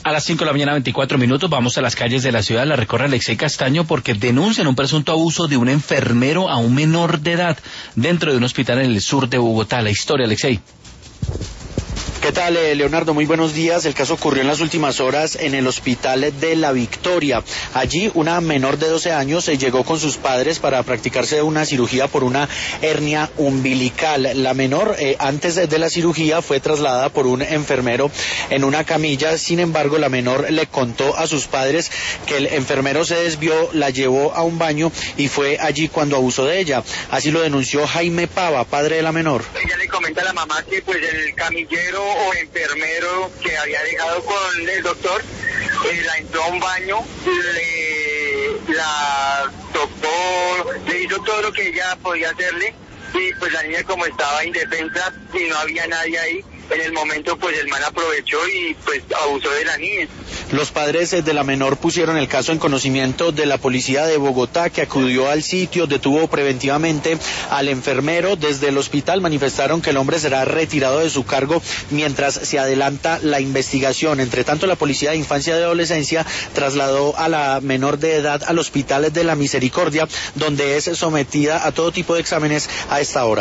A las 5 de la mañana, 24 minutos, vamos a las calles de la ciudad, la recorre Alexei Castaño porque denuncian un presunto abuso de un enfermero a un menor de edad dentro de un hospital en el sur de Bogotá. La historia, Alexei. ¿Qué tal, Leonardo? Muy buenos días. El caso ocurrió en las últimas horas en el Hospital de la Victoria. Allí una menor de 12 años llegó con sus padres para practicarse una cirugía por una hernia umbilical. La menor, antes de la cirugía, fue trasladada por un enfermero en una camilla. Sin embargo, la menor le contó a sus padres que el enfermero se desvió, la llevó a un baño y fue allí cuando abusó de ella. Así lo denunció Jaime Pava, padre de la menor. Ella le comenta a la mamá que pues el camillero o enfermero que había dejado con el doctor la entró a un baño, la tocó, le hizo todo lo que ella podía hacerle y pues la niña, como estaba indefensa y no había nadie ahí, en el momento pues el man aprovechó y pues abusó de la niña. Los padres de la menor pusieron el caso en conocimiento de la policía de Bogotá, que acudió al sitio, detuvo preventivamente al enfermero. Desde el hospital manifestaron que el hombre será retirado de su cargo mientras se adelanta la investigación. Entre tanto, la Policía de Infancia y Adolescencia trasladó a la menor de edad al Hospital de la Misericordia, donde es sometida a todo tipo de exámenes a esta hora.